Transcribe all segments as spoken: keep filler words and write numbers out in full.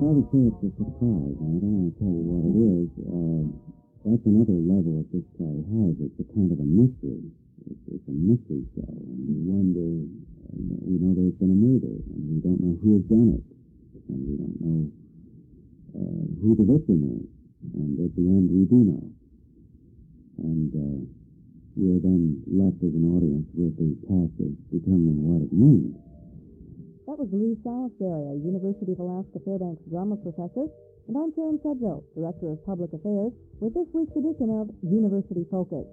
I would say it's a surprise, and I don't want to tell you what it is. Uh, that's another level that this play has. It's a kind of a mystery. It's, it's a mystery show, and we wonder, and we know there's been a murder, and we don't know who has done it, and we don't know uh, who the victim is, and at the end we do know. And uh, we're then left as an audience with the task of determining what it means. That was Lee Salisbury, a University of Alaska Fairbanks drama professor, and I'm Karen Sedgwick, Director of Public Affairs, with this week's edition of University Focus.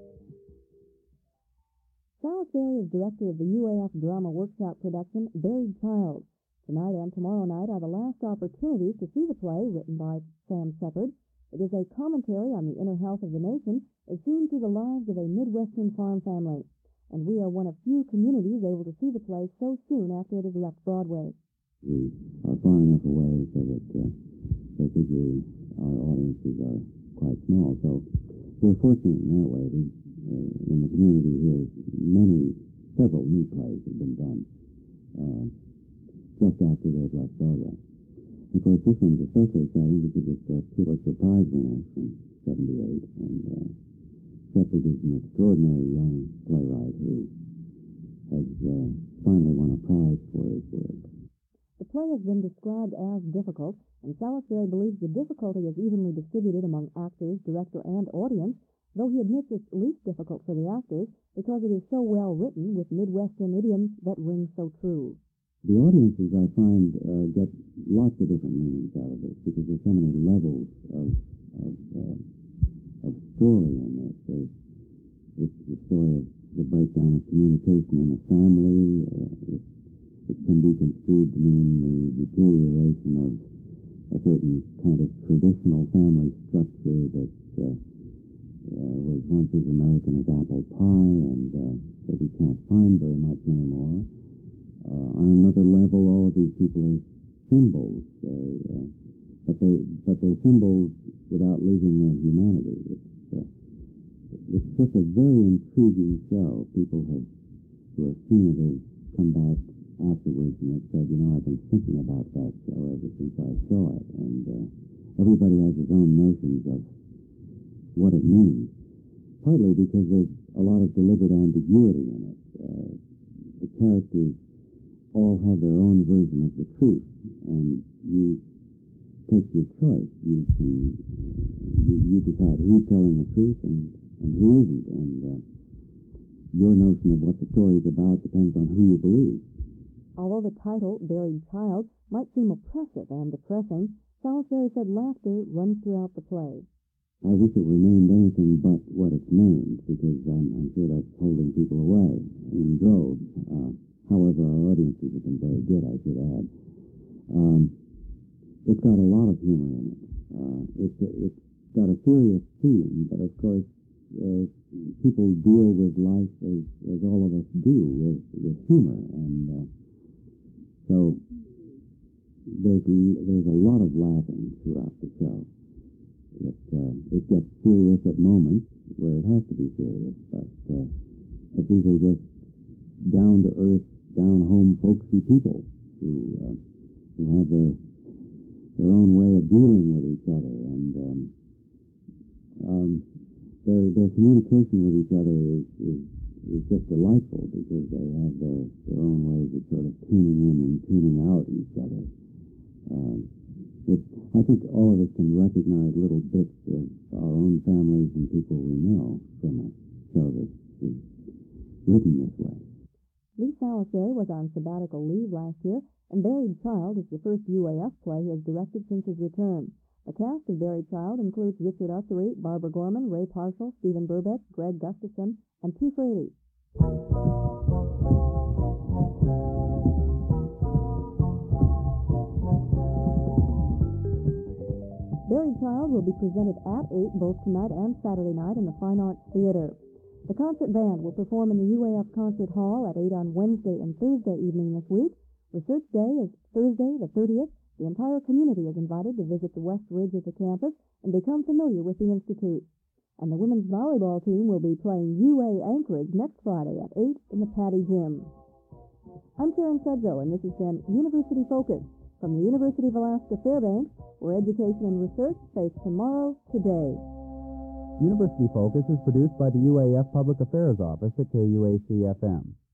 Salisbury is director of the U A F drama workshop production Buried Child. Tonight and tomorrow night are the last opportunities to see the play, written by Sam Shepard. It is a commentary on the inner health of the nation as seen through the lives of a Midwestern farm family. And we are one of few communities able to see the play so soon after it has left Broadway. We are far enough away so that uh, they figure our audiences are quite small. So we're fortunate in that way. We, uh, in the community here, many, several new plays have been done uh, just after they've left Broadway. Of course, this one's especially exciting because it's a Pulitzer Prize winner from seventy-eight, and uh, Shepard is an extraordinary young playwright who has uh, finally won a prize for his work. The play has been described as difficult, and Salisbury believes the difficulty is evenly distributed among actors, director, and audience, though he admits it's least difficult for the actors because it is so well written with Midwestern idioms that ring so true. The audiences, I find, uh, get lots of different meanings out of this because there's so many levels of of, uh, of story in this. There's, it's the story of the breakdown of communication in a family. Uh, it, it can be construed to mean the deterioration of a certain kind of traditional family structure that uh, uh, was once as American as apple pie and uh, that we can't find very much anymore. Uh, on another level, all of these people are symbols, uh, but they but they're symbols without losing their humanity. It's uh, it's just a very intriguing show. People have who have seen it have come back afterwards and have said, you know, I've been thinking about that show ever since I saw it, and uh, everybody has his own notions of what it means. Partly because there's a lot of deliberate ambiguity in it. Uh, the characters all have their own version of the truth, and you take your choice. You can you, you decide who's telling the truth and, and who isn't, and uh, your notion of what the story is about depends on who you believe. Although the title, Buried Child, might seem oppressive and depressing, Salisbury said laughter runs throughout the play. I wish it were named anything but what it's named, because I'm, I'm sure that's holding people away in droves. Uh, However, our audiences have been very good, I should add. Um, it's got a lot of humor in it. Uh, it's, a, it's got a serious theme, but of course, uh, people deal with life as, as all of us do, with, with humor. And uh, so there's, there's a lot of laughing throughout the show. It, uh, it gets serious at moments where it has to be serious, but, uh, but these are just down-to-earth, down-home, folksy people who uh, who have their their own way of dealing with each other, and um, um, their their communication with each other is, is is just delightful because they have their their own ways of sort of tuning in and tuning out each other. Um, it, I think all of us can recognize little bits of our own families and people we know from a show that is written this way. Lee Salisbury was on sabbatical leave last year, and Buried Child is the first U A F play he has directed since his return. The cast of Buried Child includes Richard Ussery, Barbara Gorman, Ray Parshall, Stephen Burbeck, Greg Gustafson, and T. Fraley. Buried Child will be presented at eight both tonight and Saturday night in the Fine Arts Theater. The concert band will perform in the U A F Concert Hall at eight on Wednesday and Thursday evening this week. Research Day is Thursday the thirtieth. The entire community is invited to visit the west ridge of the campus and become familiar with the Institute. And the women's volleyball team will be playing U A Anchorage next Friday at eight in the Patty Gym. I'm Karen Sedzo, and this has been University Focus. from the University of Alaska Fairbanks, where education and research face tomorrow today. University Focus is produced by the U A F Public Affairs Office at K U A C F M.